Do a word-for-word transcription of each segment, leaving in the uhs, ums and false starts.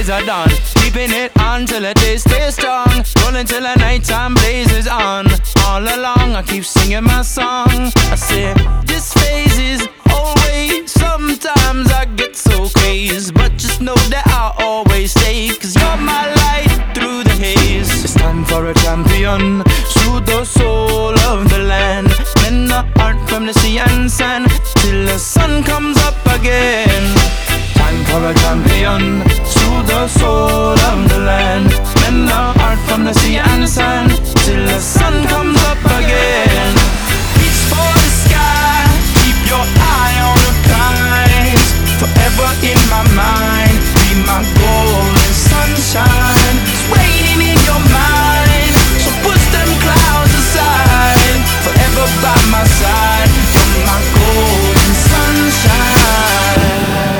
days are done. Keeping it on till the day stays strong. Rolling till the nighttime blazes on. All along I keep singing my song. I say this phase is always. Sometimes I get so crazed, but just know that I'll always stay. Cause you're my light through the haze. It's time for a champion. Soothe the soul of the land. Mend the heart from the sea and sand till the sun comes up again. Time for a champion. Soothe the soul of the land. Mend the heart from the sea and sand till the sun comes up again. Reach for the sky. Keep your eye on the prize. Forever in my mind. Be my golden sunshine. It's raining in your mind, so push them clouds aside. Forever by my side. You're my golden sunshine.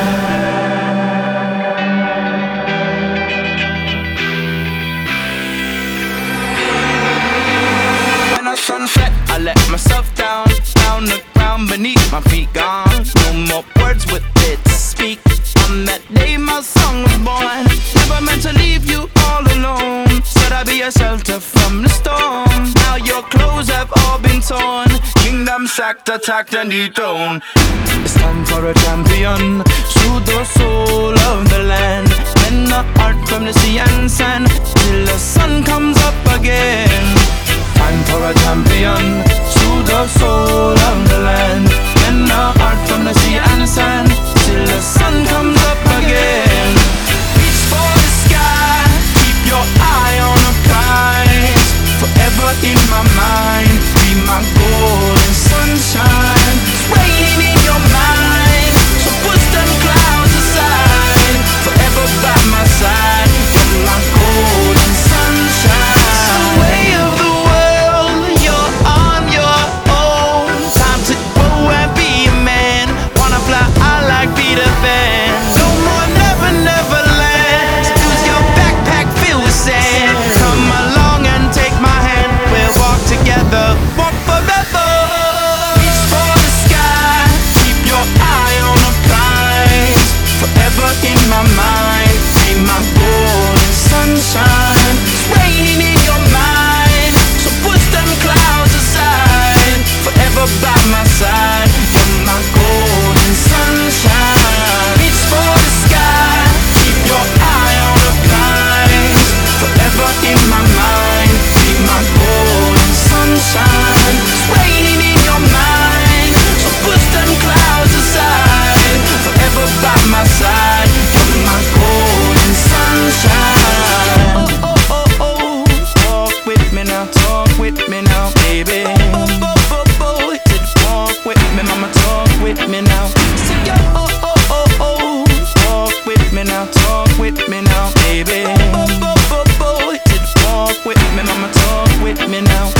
When I sunset, I let myself down. Down the ground beneath my feet gone. No more words with it to speak. On that day my song was born. Never meant to leave you all alone. Said I'd be a shelter from the storm. Now your clothes have all been torn. Kingdom sacked, attacked and dethroned. It's time for a champion. Soothe the soul of the land. Mend the heart from the sea and sand till the sun comes up again. Time for a champion. Soothe the soul of the land. Mend the heart from the sea and sand till the sun comes up again. Reach for the sky. Keep your eye on the prize. Forever in my mind. Be my golden sunshine. It's raining in your mind, so push them clouds aside. Forever by my side. You're my golden sunshine. It's the way of the world. You're on your own. Time to go and be a man. Wanna fly high like Peter Pan. No more never, never land. Use your backpack filled with sand. Come along and take my hand. We'll walk together, walk forever. Reach for the sky. Keep your eye on the prize. Forever in my mind. Be my golden sunshine. It's raining in your mind, so push them clouds aside. Forever by my side. You're my golden sunshine. Reach for the sky. Keep your eye on the prize. Forever in my mind. Be my golden sunshine. It's raining in your mind, so push them clouds aside. Forever by my side. You're my golden sunshine. Oh, oh, oh, oh. Talk with me now, talk with me now, baby. Oh, oh, oh, oh, oh. Walk with me, mama, talk with me now. Say, oh, oh, oh, oh, oh. Talk with me now, talk with me now, baby. Oh, oh, oh, oh, oh. Walk with me, mama, talk with me now.